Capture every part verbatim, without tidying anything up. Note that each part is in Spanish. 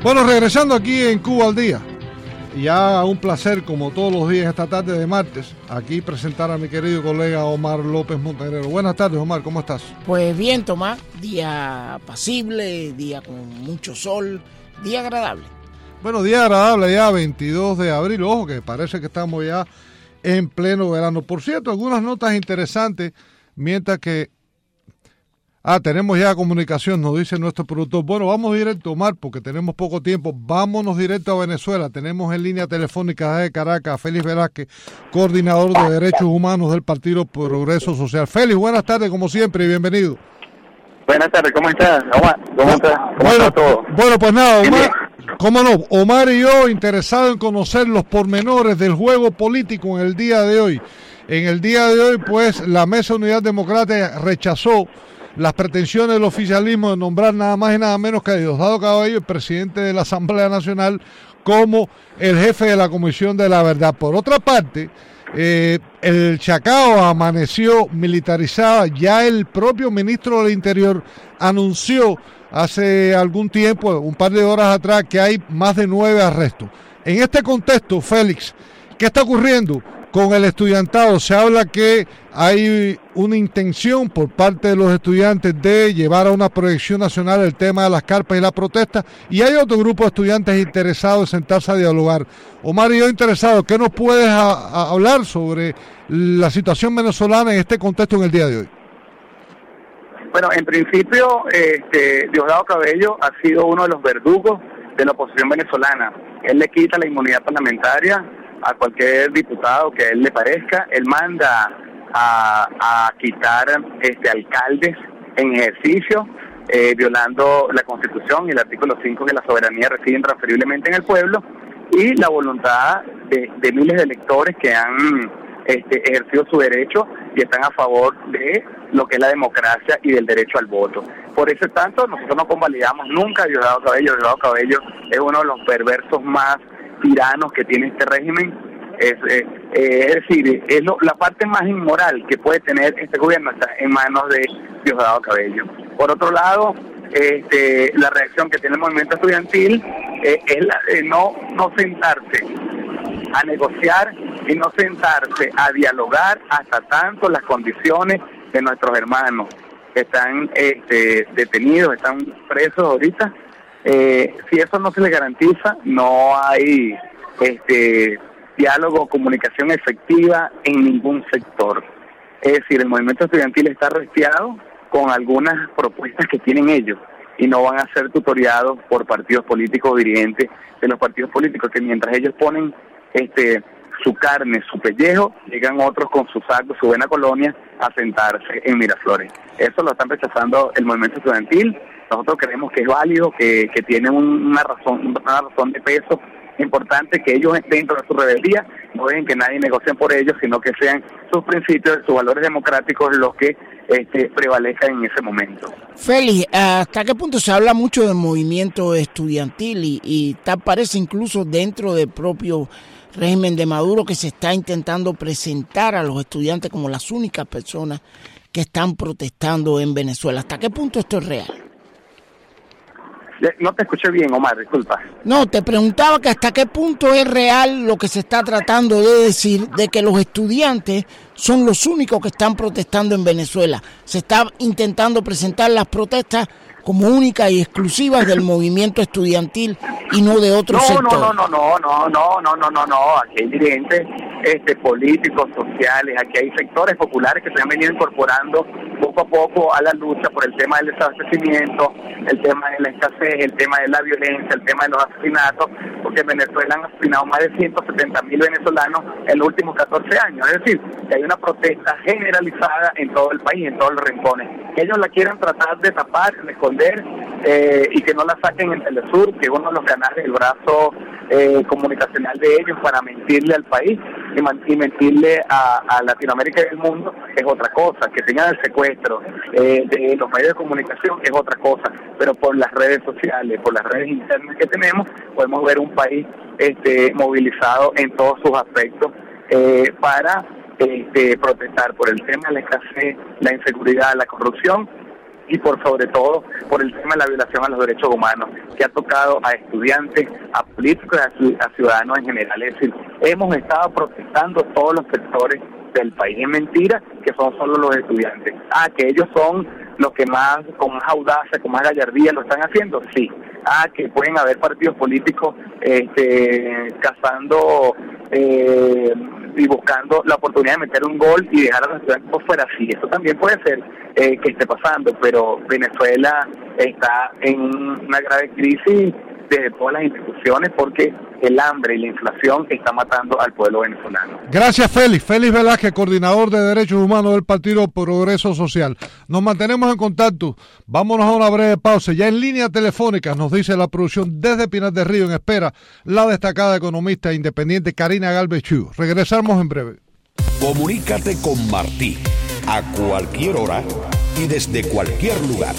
Bueno, regresando aquí en Cuba al Día, ya un placer como todos los días esta tarde de martes, aquí presentar a mi querido colega Omar López Montenegro. Buenas tardes, Omar, ¿cómo estás? Pues bien, Tomás, día apacible, día con mucho sol, día agradable. Bueno, día agradable ya, veintidós de abril, ojo que parece que estamos ya en pleno verano. Por cierto, algunas notas interesantes, mientras que... Ah, tenemos ya comunicación, nos dice nuestro productor. Bueno, vamos directo, Omar, porque tenemos poco tiempo. Vámonos directo a Venezuela. Tenemos en línea telefónica de Caracas a Félix Velázquez, coordinador de Derechos Humanos del Partido Progreso Social. Félix, buenas tardes, como siempre, y bienvenido. Buenas tardes, ¿cómo estás, Omar? ¿Cómo estás? ¿Cómo bueno, está todo? Bueno, pues nada, Omar, cómo no, Omar y yo interesados en conocer los pormenores del juego político en el día de hoy. En el día de hoy, pues, la Mesa de Unidad Democrática rechazó las pretensiones del oficialismo de nombrar nada más y nada menos que a Diosdado Cabello, el presidente de la Asamblea Nacional, como el jefe de la Comisión de la Verdad. Por otra parte, eh, el Chacao amaneció militarizada. Ya el propio ministro del Interior anunció hace algún tiempo, un par de horas atrás, que hay más de nueve arrestos. En este contexto, Félix, ¿qué está ocurriendo con el estudiantado? Se habla que hay una intención por parte de los estudiantes de llevar a una proyección nacional el tema de las carpas y la protesta, y hay otro grupo de estudiantes interesados en sentarse a dialogar. Omar y yo interesados, ¿qué nos puedes a, a hablar sobre la situación venezolana en este contexto en el día de hoy? Bueno, en principio, este, Diosdado Cabello ha sido uno de los verdugos de la oposición venezolana. Él le quita la inmunidad parlamentaria a cualquier diputado que a él le parezca. Él manda a, a quitar este alcaldes en ejercicio, eh, violando la Constitución y el artículo cinco, que la soberanía reside intransferiblemente en el pueblo, y la voluntad de, de miles de electores que han este, ejercido su derecho y están a favor de lo que es la democracia y del derecho al voto. Por eso tanto, nosotros no convalidamos nunca a Diosdado Cabello. Diosdado Cabello es uno de los perversos más tiranos que tiene este régimen. Es, eh, eh, es decir, es lo, la parte más inmoral que puede tener este gobierno está en manos de Diosdado Cabello. Por otro lado, este, la reacción que tiene el movimiento estudiantil eh, es la de no, no sentarse a negociar y no sentarse a dialogar hasta tanto las condiciones de nuestros hermanos que están este, detenidos, están presos ahorita. Eh, si eso no se les garantiza, no hay este diálogo o comunicación efectiva en ningún sector. Es decir, el movimiento estudiantil está restiado con algunas propuestas que tienen ellos y no van a ser tutoriados por partidos políticos dirigentes de los partidos políticos, que mientras ellos ponen este su carne, su pellejo, llegan otros con su saco, su buena colonia, a sentarse en Miraflores. Eso lo están rechazando el movimiento estudiantil. Nosotros creemos que es válido, que, que tiene una razón, una razón de peso importante, que ellos dentro de su rebeldía no dejen que nadie negocie por ellos, sino que sean sus principios, sus valores democráticos los que este, prevalezcan en ese momento. Félix, ¿hasta qué punto se habla mucho del movimiento estudiantil y, y tal parece incluso dentro del propio régimen de Maduro que se está intentando presentar a los estudiantes como las únicas personas que están protestando en Venezuela? ¿Hasta qué punto esto es real? No te escuché bien, Omar, disculpa. No, te preguntaba que hasta qué punto es real lo que se está tratando de decir de que los estudiantes son los únicos que están protestando en Venezuela. Se está intentando presentar las protestas como únicas y exclusivas del movimiento estudiantil y no de otro no, sector. No, no, no, no, no, no, no, no, no, aquí hay dirigentes este, políticos, sociales, aquí hay sectores populares que se han venido incorporando poco a poco a la lucha por el tema del desabastecimiento, el tema de la escasez, el tema de la violencia, el tema de los asesinatos, porque en Venezuela han asesinado más de ciento setenta mil venezolanos en los últimos catorce años, es decir, que hay una protesta generalizada en todo el país, en todos los rincones. Que ellos la quieran tratar de tapar, de esconder, eh, y que no la saquen en Telesur, que es uno de los canales del brazo eh, comunicacional de ellos para mentirle al país y, man- y mentirle a, a Latinoamérica y al mundo, es otra cosa. Que tengan el secuestro eh, de los medios de comunicación es otra cosa, pero por las redes sociales, por las redes internas que tenemos, podemos ver un país este, movilizado en todos sus aspectos eh, para este, protestar por el tema de la escasez, la inseguridad, la corrupción y por sobre todo por el tema de la violación a los derechos humanos, que ha tocado a estudiantes, a políticos y a ciudadanos en general. Es decir, hemos estado protestando todos los sectores del país. Es mentira que son solo los estudiantes. Ah, que ellos son los que más, con más audacia, con más gallardía lo están haciendo, sí. Ah, que pueden haber partidos políticos este, cazando eh, y buscando la oportunidad de meter un gol y dejar a los estudiantes por fuera, sí, eso también puede ser eh, que esté pasando, pero Venezuela está en una grave crisis de todas las instituciones porque el hambre y la inflación está matando al pueblo venezolano. Gracias, Félix. Félix Velázquez, coordinador de Derechos Humanos del Partido Progreso Social. Nos mantenemos en contacto. Vámonos a una breve pausa. Ya en línea telefónica nos dice la producción desde Pinar del Río en espera la destacada economista independiente Karina Galvez Chiu. Regresamos en breve. Comunícate con Martí a cualquier hora y desde cualquier lugar.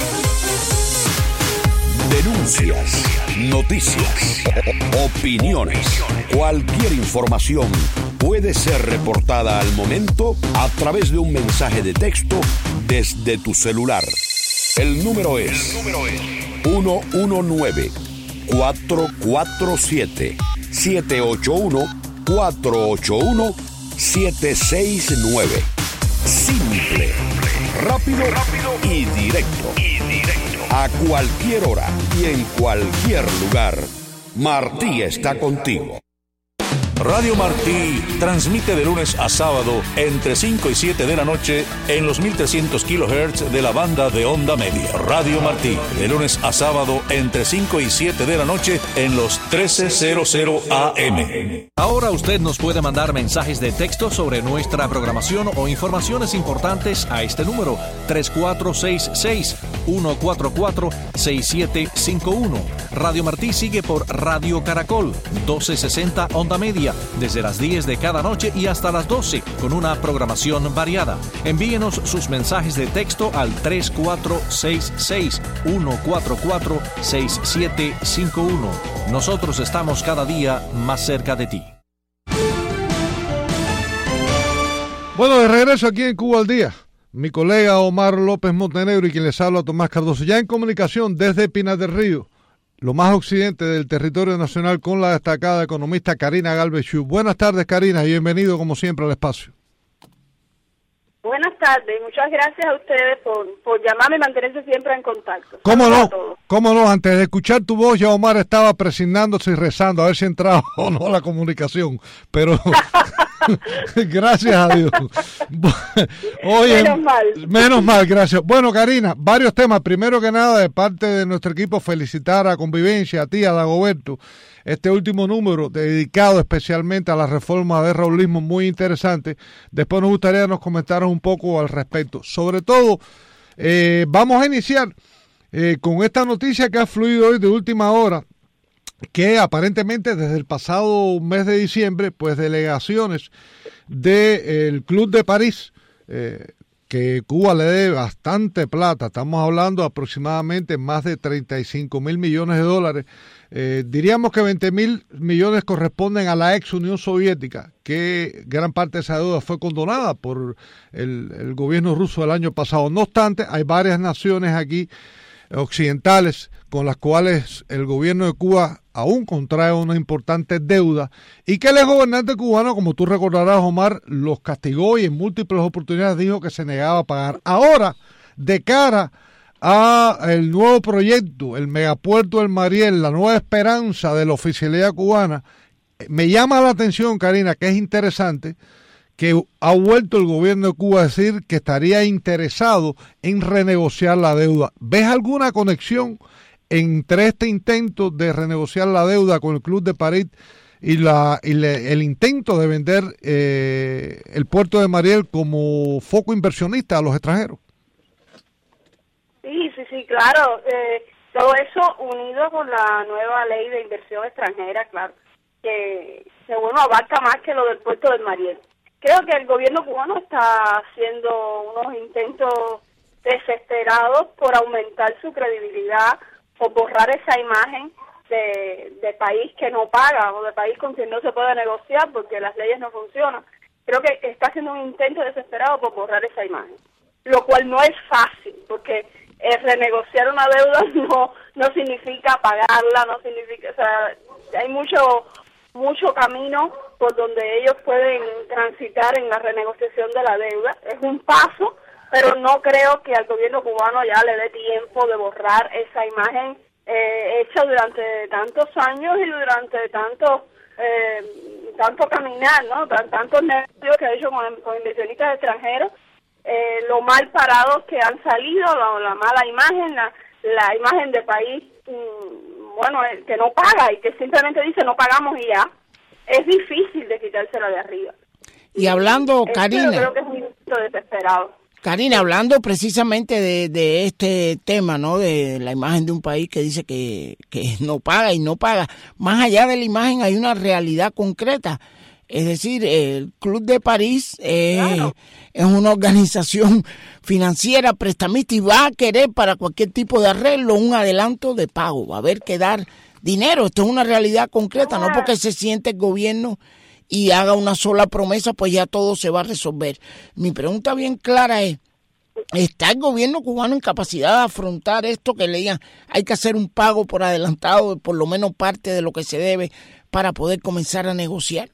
Denuncias, noticias, opiniones, cualquier información puede ser reportada al momento a través de un mensaje de texto desde tu celular. El número es uno uno nueve, cuatro cuatro siete, siete ocho uno, cuatro ocho uno, siete seis nueve. Simple, rápido, rápido y directo. Y directo. A cualquier hora y en cualquier lugar, Martí está contigo. Radio Martí transmite de lunes a sábado entre cinco y siete de la noche en los mil trescientos kilohertz de la banda de onda media. Radio Martí, de lunes a sábado entre cinco y siete de la noche en los trece cero A M. Ahora usted nos puede mandar mensajes de texto sobre nuestra programación o informaciones importantes a este número tres cuatro seis seis, uno cuatro cuatro, seis siete cinco uno. Radio Martí sigue por Radio Caracol, doce sesenta onda media, desde las diez de cada noche y hasta las doce, con una programación variada. Envíenos sus mensajes de texto al tres cuatro seis seis, uno cuatro cuatro, seis siete cinco uno. Nosotros estamos cada día más cerca de ti. Bueno, de regreso aquí en Cuba al Día. Mi colega Omar López Montenegro y quien les habla Tomás Cardoso, ya en comunicación desde Pinar del Río, lo más occidente del territorio nacional, con la destacada economista Karina Galvez Chiu. Buenas tardes, Karina, y bienvenido como siempre al espacio. Buenas tardes, muchas gracias a ustedes por, por llamarme y mantenerse siempre en contacto. ¿Cómo no? ¿Cómo no? Antes de escuchar tu voz, ya Omar estaba presignándose y rezando a ver si entraba o no la comunicación, pero gracias a Dios. Oye, menos mal. Menos mal, gracias. Bueno, Karina, varios temas. Primero que nada, de parte de nuestro equipo, felicitar a Convivencia, a ti, a Dagoberto. Este último número dedicado especialmente a la reforma de Raulismo, muy interesante. Después nos gustaría que nos comentaras un poco al respecto. Sobre todo, eh, vamos a iniciar eh, con esta noticia que ha fluido hoy de última hora, que aparentemente desde el pasado mes de diciembre, pues delegaciones del Club de París, eh, que Cuba le debe bastante plata, estamos hablando aproximadamente más de treinta y cinco mil millones de dólares, eh, diríamos que veinte mil millones corresponden a la ex Unión Soviética, que gran parte de esa deuda fue condonada por el, el gobierno ruso el año pasado. No obstante, hay varias naciones aquí occidentales con las cuales el gobierno de Cuba aún contrae una importante deuda y que el gobernante cubano, como tú recordarás, Omar, los castigó y en múltiples oportunidades dijo que se negaba a pagar. Ahora, de cara a el nuevo proyecto, el megapuerto del Mariel, la nueva esperanza de la oficialidad cubana, me llama la atención, Karina, que es interesante que ha vuelto el gobierno de Cuba a decir que estaría interesado en renegociar la deuda. ¿Ves alguna conexión entre este intento de renegociar la deuda con el Club de París y, la, y le, el intento de vender eh, el puerto de Mariel como foco inversionista a los extranjeros? Sí, sí, sí, claro. Eh, todo eso unido con la nueva ley de inversión extranjera, claro, que, que bueno, abarca más que lo del puerto del Mariel. Creo que el gobierno cubano está haciendo unos intentos desesperados por aumentar su credibilidad, por borrar esa imagen de, de país que no paga o de país con quien no se puede negociar porque las leyes no funcionan. Creo que está haciendo un intento desesperado por borrar esa imagen, lo cual no es fácil, porque eh, renegociar una deuda no no significa pagarla, no significa, o sea, hay mucho mucho camino por donde ellos pueden transitar en la renegociación de la deuda. Es un paso, pero no creo que al gobierno cubano ya le dé tiempo de borrar esa imagen eh, hecha durante tantos años y durante tantos eh, tanto caminar, ¿no? T- tantos negocios que ha hecho con, con inversionistas extranjeros, eh, lo mal parados que han salido, la, la mala imagen, la, la imagen de país, mmm, bueno, eh, que no paga y que simplemente dice no pagamos y ya. Es difícil de quitársela de arriba. Y hablando, Esto Karina, yo creo que es un poquito desesperado. Karina, hablando precisamente de, de este tema, ¿no? De la imagen de un país que dice que, que no paga y no paga. Más allá de la imagen hay una realidad concreta. Es decir, el Club de París eh, claro. es una organización financiera, prestamista, y va a querer para cualquier tipo de arreglo un adelanto de pago. Va a haber que dar dinero. Esto es una realidad concreta, ah. no porque se siente el gobierno y haga una sola promesa, pues ya todo se va a resolver. Mi pregunta bien clara es, ¿está el gobierno cubano en capacidad de afrontar esto que le digan, hay que hacer un pago por adelantado, por lo menos parte de lo que se debe, para poder comenzar a negociar?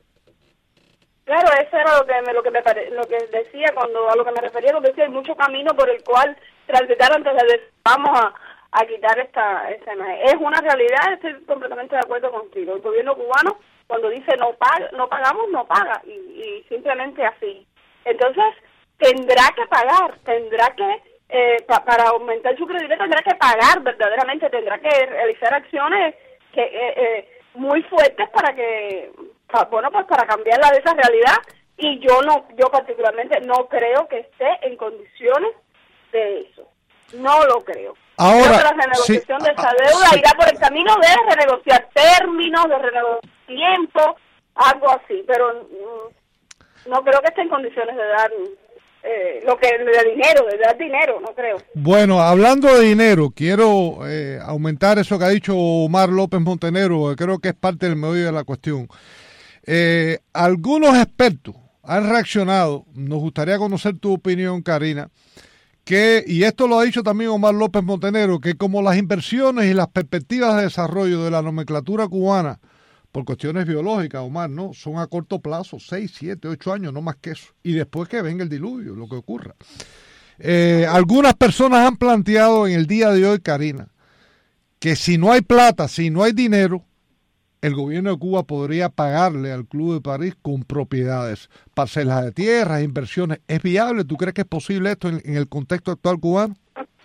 Claro, eso era lo que me, lo que me pare, lo que decía cuando a lo que me refería, lo que decía, hay mucho camino por el cual transitar antes de decir, vamos a, a quitar esta, esta imagen. Es una realidad, estoy completamente de acuerdo contigo. El gobierno cubano, cuando dice no paga, no pagamos, no paga, y, y simplemente así. Entonces, tendrá que pagar, tendrá que, eh, pa, para aumentar su credibilidad, tendrá que pagar verdaderamente, tendrá que realizar acciones que eh, eh, muy fuertes para que, pa, bueno, pues para cambiarla de esa realidad, y yo no, yo particularmente no creo que esté en condiciones de eso. No lo creo. Ahora, creo que la renegociación sí, de esa deuda sí. irá por el camino de renegociar términos, de renegociar tiempo, algo así, pero mm, no creo que esté en condiciones de dar eh, lo que de dinero, de dar dinero, no creo. Bueno, hablando de dinero, quiero eh, aumentar eso que ha dicho Omar López Montenegro, que creo que es parte del meollo de la cuestión. Eh, algunos expertos han reaccionado, nos gustaría conocer tu opinión, Karina, que, y esto lo ha dicho también Omar López Montenegro, que como las inversiones y las perspectivas de desarrollo de la nomenclatura cubana, por cuestiones biológicas, Omar, ¿no? Son a corto plazo, seis, siete, ocho años, no más que eso. Y después que venga el diluvio, lo que ocurra. Eh, algunas personas han planteado en el día de hoy, Karina, que si no hay plata, si no hay dinero, el gobierno de Cuba podría pagarle al Club de París con propiedades, parcelas de tierras, inversiones. ¿Es viable? ¿Tú crees que es posible esto en, en el contexto actual cubano?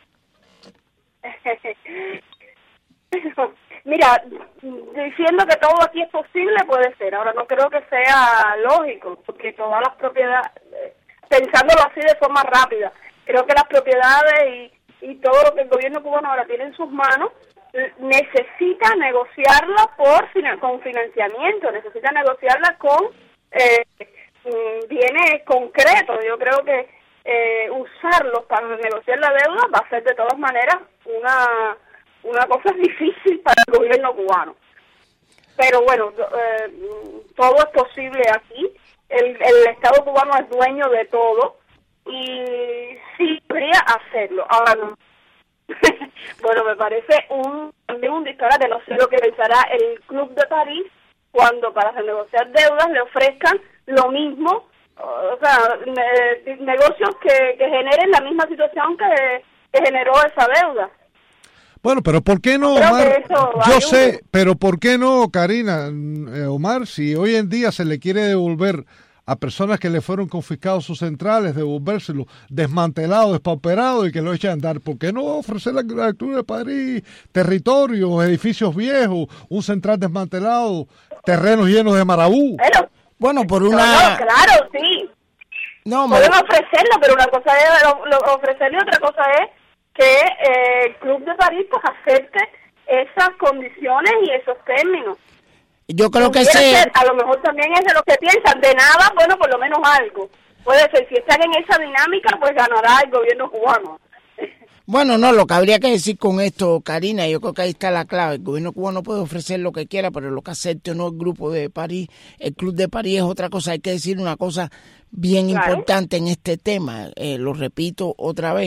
Mira, diciendo que todo aquí es posible puede ser. Ahora no creo que sea lógico, porque todas las propiedades, pensándolo así de forma rápida, creo que las propiedades y, y todo lo que el gobierno cubano ahora tiene en sus manos necesita negociarla por con financiamiento, necesita negociarla con eh, bienes concretos. Yo creo que eh, usarlos para negociar la deuda va a ser de todas maneras una una cosa difícil para el gobierno cubano. Pero bueno, eh, todo es posible aquí. El, el Estado cubano es dueño de todo y sí podría hacerlo. Ahora no. Bueno, me parece un también un disparate. No sé lo que pensará el Club de París cuando para renegociar deudas le ofrezcan lo mismo, o sea, ne, negocios que, que generen la misma situación que, que generó esa deuda. Bueno, pero ¿por qué no, Omar? Yo sé, pero ¿por qué no, Karina, eh, Omar, si hoy en día se le quiere devolver a personas que le fueron confiscados sus centrales, devolvérselo desmantelado, despauperado y que lo echen a andar? ¿Por qué no ofrecer la, la Club de París territorios, edificios viejos, un central desmantelado, terrenos llenos de marabú? Pero, bueno, por una... No, no, claro, sí. No, Pueden ofrecerlo, pero una cosa es lo, lo, ofrecerlo y otra cosa es que eh, el Club de París pues acepte esas condiciones y esos términos. Yo creo que ese... ser, a lo mejor también es de lo que piensan, de nada, bueno, por lo menos algo. Puede ser, si están en esa dinámica, pues ganará el gobierno cubano. Bueno, no, lo que habría que decir con esto, Karina, yo creo que ahí está la clave. El gobierno cubano puede ofrecer lo que quiera, pero lo que acepte o no el Grupo de París, el Club de París es otra cosa. Hay que decir una cosa bien claro. importante en este tema, eh, lo repito otra vez.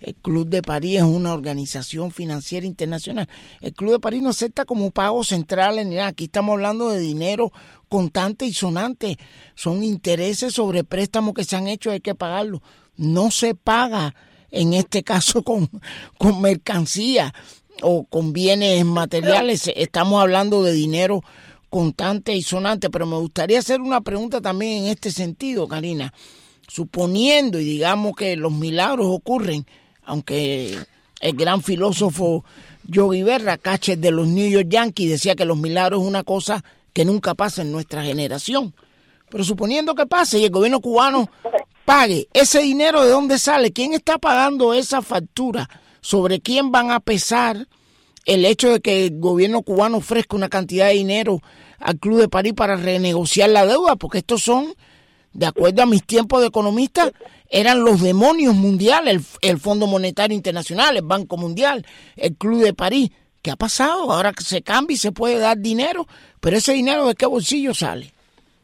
El Club de París es una organización financiera internacional. El Club de París no acepta como pago central ni nada. Aquí estamos hablando de dinero contante y sonante. Son intereses sobre préstamos que se han hecho, hay que pagarlo. No se paga en este caso con, con mercancía o con bienes materiales. Estamos hablando de dinero contante y sonante, pero me gustaría hacer una pregunta también en este sentido, Karina. Suponiendo y digamos que los milagros ocurren, aunque el gran filósofo Yogi Berra, catcher de los New York Yankees, decía que los milagros es una cosa que nunca pasa en nuestra generación. Pero suponiendo que pase y el gobierno cubano pague, ¿ese dinero de dónde sale? ¿Quién está pagando esa factura? ¿Sobre quién van a pesar el hecho de que el gobierno cubano ofrezca una cantidad de dinero al Club de París para renegociar la deuda? Porque estos son, de acuerdo a mis tiempos de economista, eran los demonios mundiales, el, el Fondo Monetario Internacional, el Banco Mundial, el Club de París. ¿Qué ha pasado? Ahora que se cambia y se puede dar dinero, pero ese dinero, ¿de qué bolsillo sale?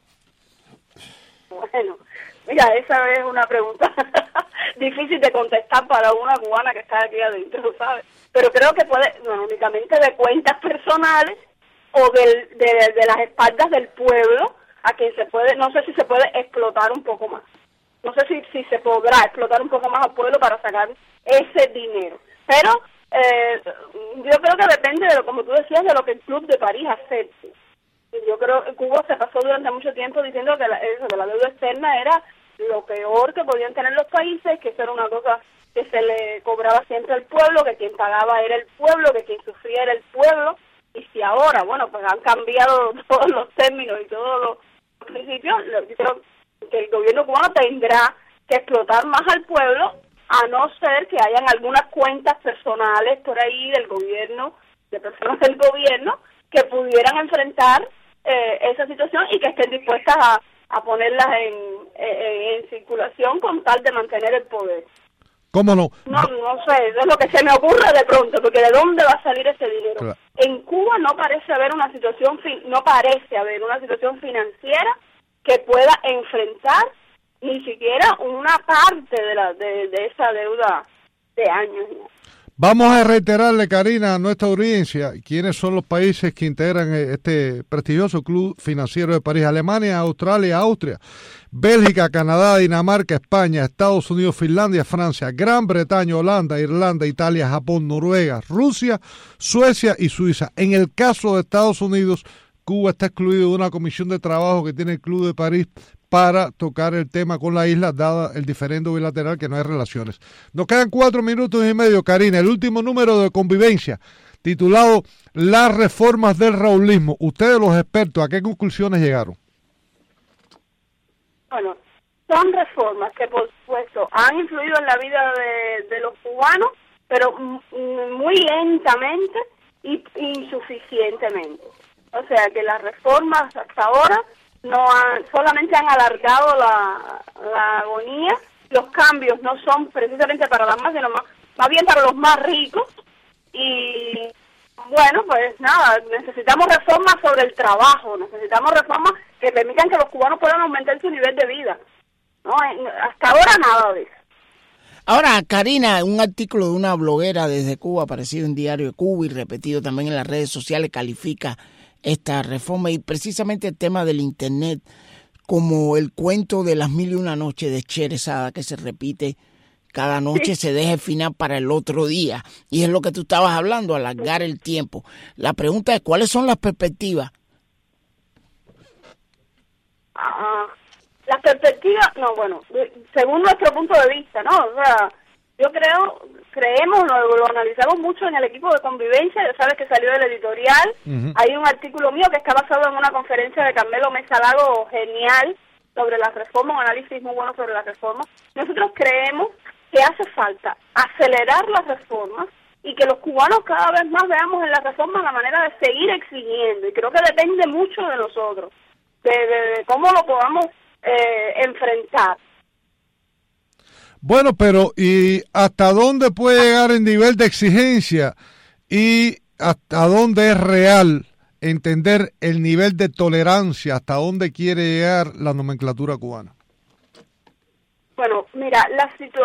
Bueno, mira, esa es una pregunta difícil de contestar para una cubana que está aquí adentro, ¿sabes? Pero creo que puede, no, únicamente de cuentas personales o del, de, de las espaldas del pueblo, a quien se puede, no sé si se puede explotar un poco más. No sé si, si se podrá explotar un poco más al pueblo para sacar ese dinero. Pero eh, yo creo que depende de lo, como tú decías, de lo que el Club de París acepte. Yo creo que Cuba se pasó durante mucho tiempo diciendo que la, eso, que la deuda externa era lo peor que podían tener los países, que eso era una cosa que se le cobraba siempre al pueblo, que quien pagaba era el pueblo, que quien sufría era el pueblo. Y si ahora, bueno, pues han cambiado todos los términos y todos los principios, yo creo que el gobierno cubano tendrá que explotar más al pueblo, a no ser que hayan algunas cuentas personales por ahí del gobierno, de personas del gobierno, que pudieran enfrentar eh, esa situación y que estén dispuestas a, a ponerlas en, en, en circulación con tal de mantener el poder. ¿Cómo no? No, no sé, eso es lo que se me ocurre de pronto, porque ¿de dónde va a salir ese dinero? Claro. En Cuba no parece haber una situación, no parece haber una situación financiera que pueda enfrentar ni siquiera una parte de la de, de esa deuda de años. Vamos a reiterarle, Karina, a nuestra audiencia, quiénes son los países que integran este prestigioso Club Financiero de París: Alemania, Australia, Austria, Bélgica, Canadá, Dinamarca, España, Estados Unidos, Finlandia, Francia, Gran Bretaña, Holanda, Irlanda, Italia, Japón, Noruega, Rusia, Suecia y Suiza. En el caso de Estados Unidos, Cuba está excluido de una comisión de trabajo que tiene el Club de París para tocar el tema con la isla, dada el diferendo bilateral que no hay relaciones. Nos quedan cuatro minutos y medio, Karina. El último número de Convivencia, titulado Las reformas del raulismo. Ustedes, los expertos, ¿a qué conclusiones llegaron? Bueno, son reformas que, por supuesto, han influido en la vida de, de los cubanos, pero muy lentamente y insuficientemente. O sea, que las reformas hasta ahora no han, solamente han alargado la, la agonía. Los cambios no son precisamente para las más, sino más, más bien para los más ricos. Y bueno, pues nada, necesitamos reformas sobre el trabajo, necesitamos reformas que permitan que los cubanos puedan aumentar su nivel de vida. No, hasta ahora nada de eso. Ahora, Karina, un artículo de una bloguera desde Cuba, aparecido en Diario de Cuba y repetido también en las redes sociales, califica esta reforma y precisamente el tema del Internet como el cuento de las mil y una noches de Sherezada, que se repite cada noche, se deja el final para el otro día. Y es lo que tú estabas hablando, alargar el tiempo. La pregunta es, ¿cuáles son las perspectivas? Ah, las perspectivas, no, bueno, según nuestro punto de vista, ¿no? O sea, yo creo, creemos, lo, lo analizamos mucho en el equipo de Convivencia, ya sabes que salió del editorial, uh-huh. Hay un artículo mío que está basado en una conferencia de Carmelo Mesa Lago genial sobre las reformas, un análisis muy bueno sobre las reformas. Nosotros creemos que hace falta acelerar las reformas y que los cubanos cada vez más veamos en las reformas la manera de seguir exigiendo, y creo que depende mucho de nosotros, de, de, de cómo lo podamos eh, enfrentar. Bueno, pero ¿y hasta dónde puede llegar el nivel de exigencia y hasta dónde es real entender el nivel de tolerancia, hasta dónde quiere llegar la nomenclatura cubana? Bueno, mira, la situación,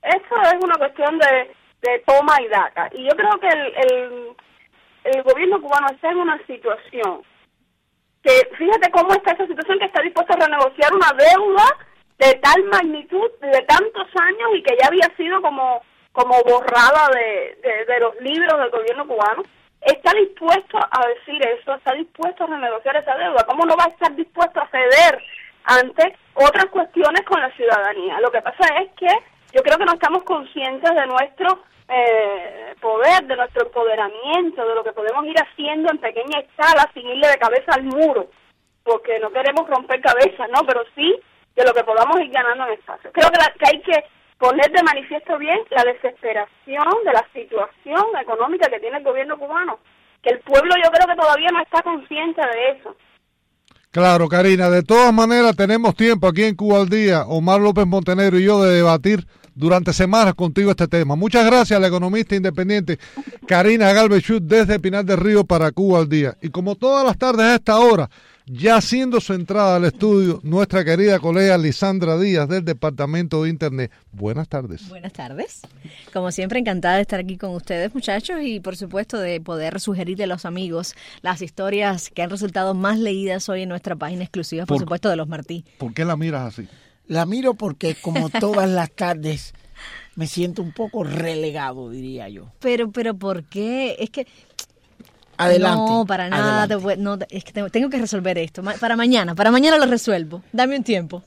eso es una cuestión de, de toma y daca. Y yo creo que el, el, el gobierno cubano está en una situación que, fíjate cómo está esa situación, que está dispuesto a renegociar una deuda de tal magnitud, de tantos años, y que ya había sido como, como borrada de, de, de los libros del gobierno cubano. Está dispuesto a decir eso, está dispuesto a renegociar esa deuda. ¿Cómo no va a estar dispuesto a ceder ante otras cuestiones con la ciudadanía? Lo que pasa es que yo creo que no estamos conscientes de nuestro eh, poder, de nuestro empoderamiento, de lo que podemos ir haciendo en pequeña escala sin irle de cabeza al muro, porque no queremos romper cabezas, ¿no? Pero sí de lo que podamos ir ganando en espacio. Creo que, la, que hay que poner de manifiesto bien la desesperación de la situación económica que tiene el gobierno cubano, que el pueblo yo creo que todavía no está consciente de eso. Claro, Karina, de todas maneras tenemos tiempo aquí en Cuba al Día, Omar López Montenegro y yo, de debatir durante semanas contigo este tema. Muchas gracias a la economista independiente Karina Galvez-Schultz desde Pinar del Río para Cuba al Día. Y como todas las tardes a esta hora, ya haciendo su entrada al estudio, nuestra querida colega Lisandra Díaz del Departamento de Internet. Buenas tardes. Buenas tardes. Como siempre, encantada de estar aquí con ustedes, muchachos, y por supuesto de poder sugerirle a los amigos las historias que han resultado más leídas hoy en nuestra página exclusiva, por, por supuesto, de los Martí. ¿Por qué la miras así? La miro porque, como todas las tardes, me siento un poco relegado, diría yo. Pero, pero ¿por qué? Es que... Adelante. No, para nada. Te, no, es que tengo, tengo que resolver esto. Para mañana, para mañana lo resuelvo. Dame un tiempo.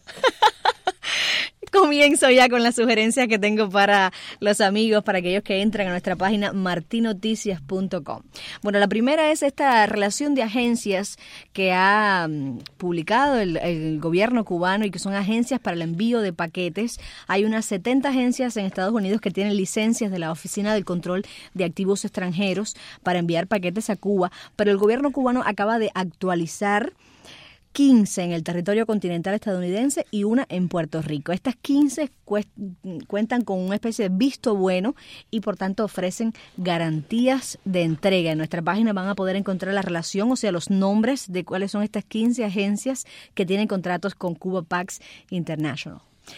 Comienzo ya con las sugerencias que tengo para los amigos, para aquellos que entran a nuestra página marti noticias punto com. Bueno, la primera es esta relación de agencias que ha um, publicado el, el gobierno cubano y que son agencias para el envío de paquetes. Hay unas setenta agencias en Estados Unidos que tienen licencias de la Oficina del Control de Activos Extranjeros para enviar paquetes a Cuba, pero el gobierno cubano acaba de actualizar quince en el territorio continental estadounidense y una en Puerto Rico. Estas quince cuentan con una especie de visto bueno y por tanto ofrecen garantías de entrega. En nuestra página van a poder encontrar la relación, o sea, los nombres de cuáles son estas quince agencias que tienen contratos con Cuba Pax International.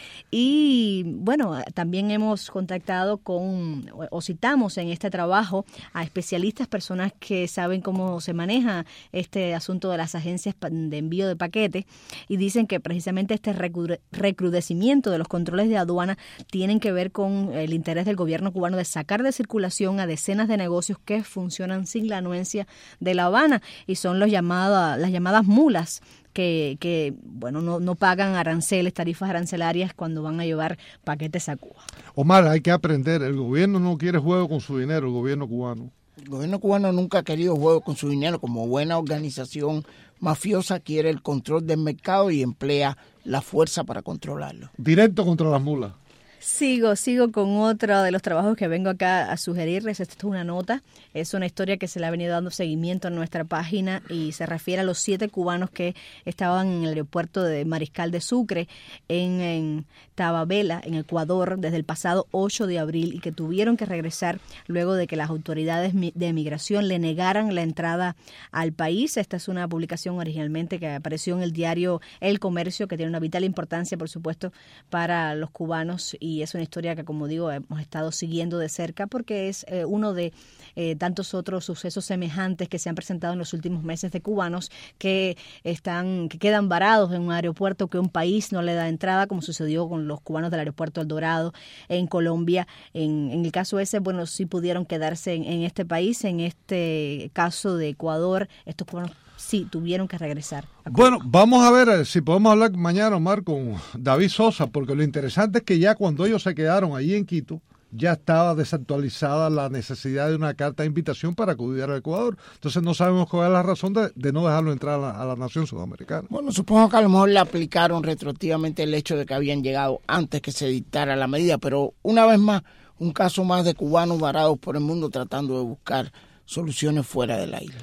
Y bueno, también hemos contactado con, o citamos en este trabajo a especialistas, personas que saben cómo se maneja este asunto de las agencias de envío de paquetes, y dicen que precisamente este recrudecimiento de los controles de aduana tienen que ver con el interés del gobierno cubano de sacar de circulación a decenas de negocios que funcionan sin la anuencia de La Habana, y son los llamados, las llamadas mulas, que, que bueno, no, no pagan aranceles, tarifas arancelarias cuando van a llevar paquetes a Cuba. Omar, hay que aprender, el gobierno no quiere juego con su dinero, el gobierno cubano. El gobierno cubano nunca ha querido juego con su dinero. Como buena organización mafiosa, quiere el control del mercado y emplea la fuerza para controlarlo. Directo contra las mulas. Sigo, sigo con otro de los trabajos que vengo acá a sugerirles. Esta es una nota, es una historia que se le ha venido dando seguimiento en nuestra página y se refiere a los siete cubanos que estaban en el aeropuerto de Mariscal de Sucre, en, en Tababela, en Ecuador, desde el pasado ocho de abril y que tuvieron que regresar luego de que las autoridades de migración le negaran la entrada al país. Esta es una publicación originalmente que apareció en el diario El Comercio, que tiene una vital importancia, por supuesto, para los cubanos, y es una historia que, como digo, hemos estado siguiendo de cerca porque es eh, uno de eh, tantos otros sucesos semejantes que se han presentado en los últimos meses de cubanos que están que quedan varados en un aeropuerto que un país no le da entrada, como sucedió con los cubanos del aeropuerto El Dorado en Colombia. En, en el caso ese, bueno, sí pudieron quedarse en, en este país. En este caso de Ecuador, estos cubanos sí tuvieron que regresar. Bueno, vamos a ver si podemos hablar mañana, Omar, con David Sosa, porque lo interesante es que ya cuando ellos se quedaron allí en Quito, ya estaba desactualizada la necesidad de una carta de invitación para acudir al Ecuador. Entonces no sabemos cuál es la razón de, de no dejarlo entrar a la, a la nación sudamericana. Bueno, supongo que a lo mejor le aplicaron retroactivamente el hecho de que habían llegado antes que se dictara la medida, pero una vez más, un caso más de cubanos varados por el mundo tratando de buscar soluciones fuera de la isla.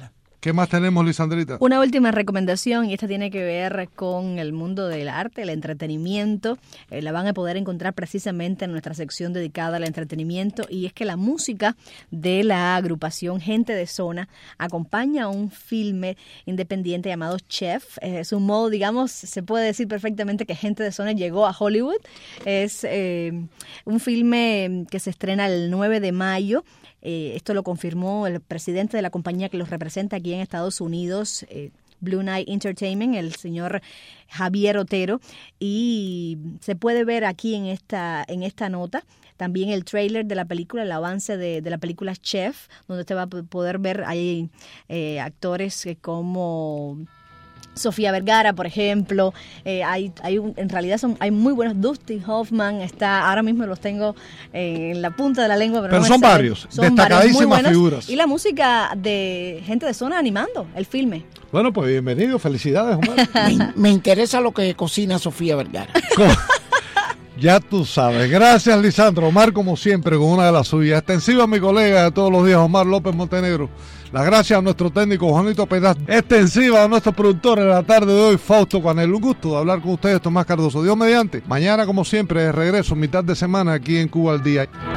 ¿Qué más tenemos, Lisandrita? Una última recomendación, y esta tiene que ver con el mundo del arte, el entretenimiento. Eh, la van a poder encontrar precisamente en nuestra sección dedicada al entretenimiento, y es que la música de la agrupación Gente de Zona acompaña a un filme independiente llamado Chef. Eh, es un modo, digamos, se puede decir perfectamente que Gente de Zona llegó a Hollywood. Es eh, un filme que se estrena el nueve de mayo. Eh, esto lo confirmó el presidente de la compañía que los representa aquí en Estados Unidos, eh, Blue Knight Entertainment, el señor Javier Otero, y se puede ver aquí en esta, en esta nota también el tráiler de la película, el avance de, de la película Chef, donde usted va a poder ver ahí eh, actores como Sofía Vergara, por ejemplo. Eh, hay, hay un, en realidad son, hay muy buenos. Dustin Hoffman está, ahora mismo los tengo eh, en la punta de la lengua, pero, pero no son me varios, son destacadísimas varios, figuras. Y la música de Gente de Zona animando el filme. Bueno, pues bienvenido, felicidades, Omar. me, me interesa lo que cocina Sofía Vergara. Ya tú sabes. Gracias, Lisandro. Omar, como siempre, con una de las suyas. Extensiva a mi colega de todos los días, Omar López Montenegro. Las gracias a nuestro técnico Juanito Pedaz. Extensiva a nuestro productor en la tarde de hoy, Fausto Canel. Un gusto de hablar con ustedes, Tomás Cardoso. Dios mediante. Mañana, como siempre, de regreso, mitad de semana, aquí en Cuba al Día.